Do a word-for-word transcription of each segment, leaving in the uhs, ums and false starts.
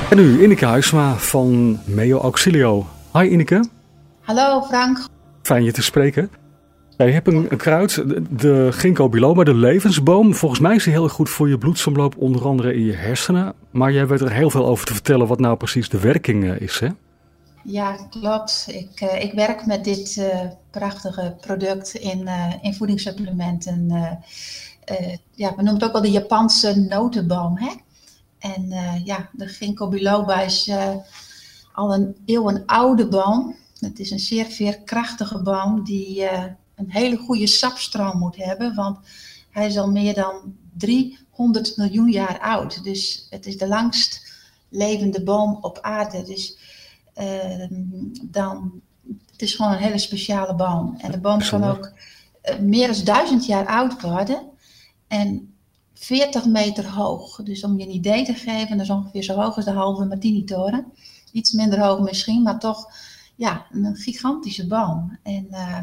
En nu Ineke Huisma van Meo Auxilio. Hi Ineke. Hallo Frank. Fijn je te spreken. Ja, je hebt een, een kruid, de, de ginkgo biloba, de levensboom. Volgens mij is die heel goed voor je bloedsomloop, onder andere in je hersenen. Maar jij weet er heel veel over te vertellen wat nou precies de werking is, hè? Ja, klopt. Ik, uh, ik werk met dit uh, prachtige product in, uh, in voedingssupplementen. Uh, uh, ja, we noemen het ook wel de Japanse notenboom, hè? En uh, ja, de ginkgo biloba is uh, al een eeuwenoude boom. Het is een zeer veerkrachtige boom die uh, een hele goede sapstroom moet hebben. Want hij is al meer dan driehonderd miljoen jaar oud. Dus het is de langst levende boom op aarde. Dus uh, dan, het is gewoon een hele speciale boom. En de boom kan ook uh, meer dan duizend jaar oud worden. En veertig meter hoog. Dus om je een idee te geven, dat is ongeveer zo hoog als de halve Martini-toren. Iets minder hoog misschien, maar toch ja, een gigantische boom. En uh,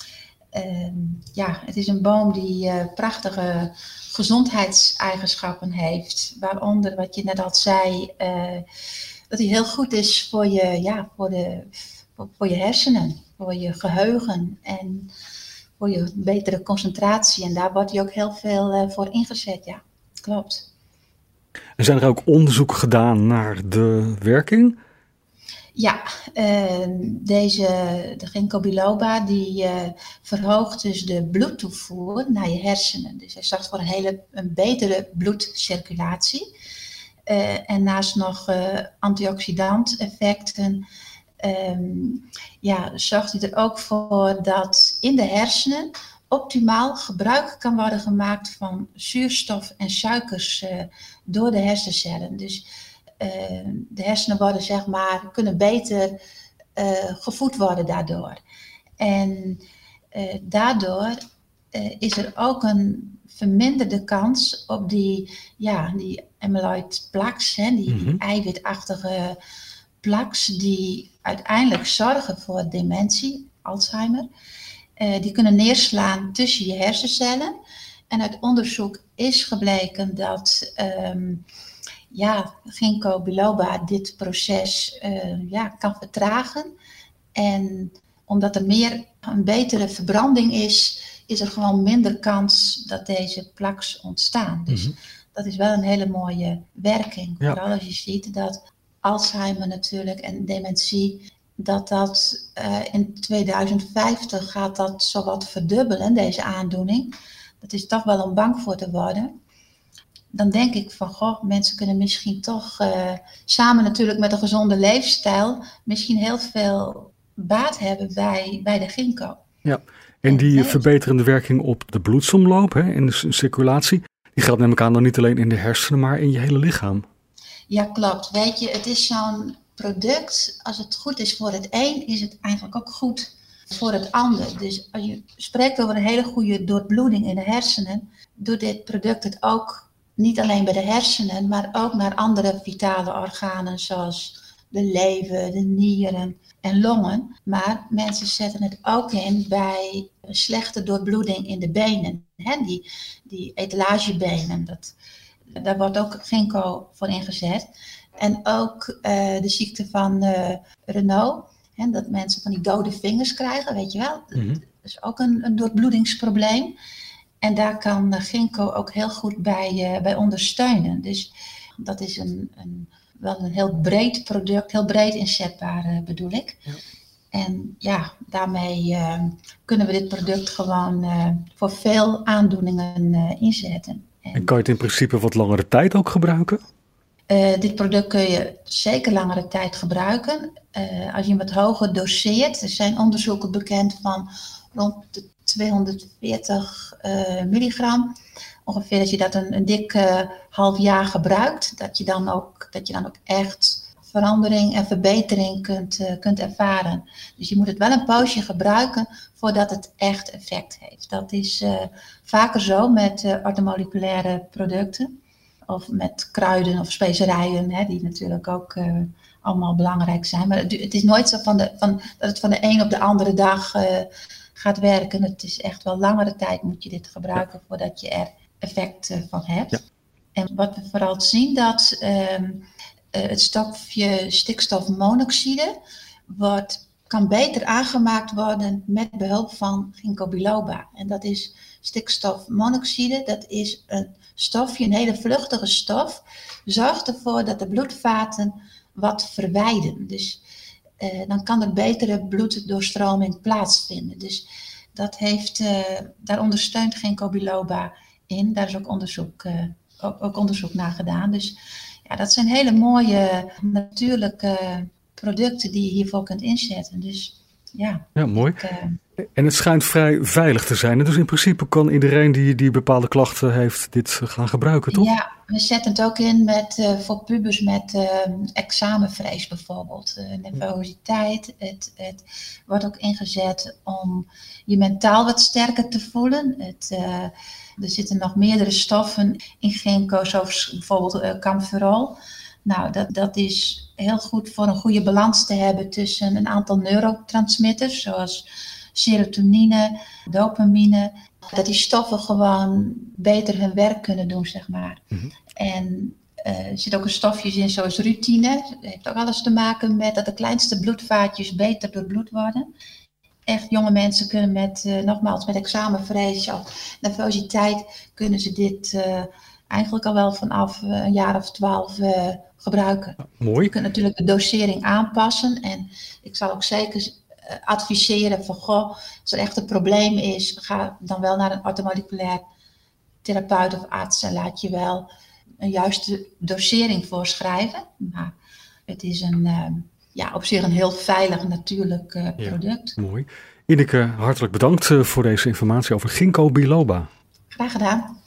uh, ja, het is een boom die uh, prachtige gezondheidseigenschappen heeft. Waaronder, wat je net al zei, uh, dat hij heel goed is voor je, ja, voor, de, voor, voor je hersenen, voor je geheugen en voor je betere concentratie. En daar wordt hij ook heel veel uh, voor ingezet, ja, klopt. En zijn er ook onderzoeken gedaan naar de werking? Ja, uh, deze, de ginkgo biloba die uh, verhoogt dus de bloedtoevoer naar je hersenen. Dus hij zorgt voor een hele een betere bloedcirculatie. Uh, en naast nog uh, antioxidant effecten um, ja, zorgt hij er ook voor dat in de hersenen optimaal gebruik kan worden gemaakt van zuurstof en suikers uh, door de hersencellen. Dus uh, de hersenen worden, zeg maar, kunnen beter uh, gevoed worden daardoor. En uh, daardoor uh, is er ook een verminderde kans op die, ja, die amyloid plaques, hè, die, mm-hmm. die eiwitachtige plaques die uiteindelijk zorgen voor dementie, Alzheimer. Uh, die kunnen neerslaan tussen je hersencellen. En uit onderzoek is gebleken dat um, ja, ginkgo biloba dit proces uh, ja, kan vertragen. En omdat er meer een betere verbranding is, is er gewoon minder kans dat deze plaques ontstaan. Dus mm-hmm. dat is wel een hele mooie werking. Ja. Vooral als je ziet dat Alzheimer natuurlijk en dementie, dat dat uh, in tweeduizend vijftig gaat dat zowat verdubbelen, deze aandoening. Dat is toch wel om bang voor te worden. Dan denk ik van, goh, mensen kunnen misschien toch uh, samen natuurlijk met een gezonde leefstijl misschien heel veel baat hebben bij, bij de ginkgo. Ja, en die en, verbeterende werking op de bloedsomloop, hè, in de circulatie, die geldt neem ik aan dan niet alleen in de hersenen, maar in je hele lichaam. Ja, klopt. Weet je, het is zo'n product, als het goed is voor het een, is het eigenlijk ook goed voor het ander. Dus als je spreekt over een hele goede doorbloeding in de hersenen, doet dit product het ook niet alleen bij de hersenen, maar ook naar andere vitale organen zoals de lever, de nieren en longen. Maar mensen zetten het ook in bij een slechte doorbloeding in de benen. Hè? Die, die etalagebenen, dat, daar wordt ook ginkgo voor ingezet. En ook uh, de ziekte van uh, Raynaud, hè, dat mensen van die dode vingers krijgen, weet je wel. Mm-hmm. Dat is ook een, een doorbloedingsprobleem. En daar kan uh, ginkgo ook heel goed bij, uh, bij ondersteunen. Dus dat is een, een, wel een heel breed product, heel breed inzetbaar uh, bedoel ik. Ja. En ja, daarmee uh, kunnen we dit product gewoon uh, voor veel aandoeningen uh, inzetten. En, en kan je het in principe wat langere tijd ook gebruiken? Uh, dit product kun je zeker langere tijd gebruiken. Uh, als je hem wat hoger doseert, er zijn onderzoeken bekend van rond de tweehonderdveertig uh, milligram. Ongeveer als je dat een, een dik uh, half jaar gebruikt, dat je dan ook, dat je dan ook echt verandering en verbetering kunt, uh, kunt ervaren. Dus je moet het wel een poosje gebruiken voordat het echt effect heeft. Dat is uh, vaker zo met uh, orthomoleculaire producten. Of met kruiden of specerijen, hè, die natuurlijk ook uh, allemaal belangrijk zijn. Maar het, het is nooit zo van de, van, dat het van de een op de andere dag uh, gaat werken. Het is echt wel langere tijd moet je dit gebruiken ja. voordat je er effect uh, van hebt. Ja. En wat we vooral zien, dat um, het stofje stikstofmonoxide wordt, kan beter aangemaakt worden met behulp van ginkgo biloba. En dat is stikstofmonoxide, dat is een stofje, een hele vluchtige stof, zorgt ervoor dat de bloedvaten wat verwijden. Dus uh, dan kan er betere bloeddoorstroming plaatsvinden. Dus dat heeft, uh, daar ondersteunt ginkgo biloba in. Daar is ook onderzoek, uh, ook, ook onderzoek naar gedaan. Dus ja, dat zijn hele mooie natuurlijke producten die je hiervoor kunt inzetten. Dus ja. Ja, mooi. Ik, uh, En het schijnt vrij veilig te zijn. Dus in principe kan iedereen die, die bepaalde klachten heeft dit gaan gebruiken, toch? Ja, we zetten het ook in met, uh, voor pubers met uh, examenvrees bijvoorbeeld. Uh, nervositeit. Het, het wordt ook ingezet om je mentaal wat sterker te voelen. Het, uh, er zitten nog meerdere stoffen in ginkgo, zoals bijvoorbeeld uh, camferol. Nou, dat, dat is heel goed voor een goede balans te hebben tussen een aantal neurotransmitters, zoals serotonine, dopamine. Dat die stoffen gewoon beter hun werk kunnen doen, zeg maar. Mm-hmm. En uh, er zitten ook stofjes in, zoals rutine. Dat heeft ook alles te maken met dat de kleinste bloedvaatjes beter doorbloed worden. Echt jonge mensen kunnen met, uh, nogmaals, met examenvrees of nervositeit, kunnen ze dit uh, eigenlijk al wel vanaf uh, een jaar of twaalf uh, gebruiken. Mooi. Je kunt natuurlijk de dosering aanpassen. En ik zal ook zeker uh, adviseren van, goh, als er echt een probleem is, ga dan wel naar een orthomoleculair therapeut of arts en laat je wel een juiste dosering voorschrijven. Maar het is een, uh, ja, op zich een heel veilig natuurlijk uh, product. Ja, mooi. Ineke, hartelijk bedankt uh, voor deze informatie over ginkgo biloba. Graag gedaan.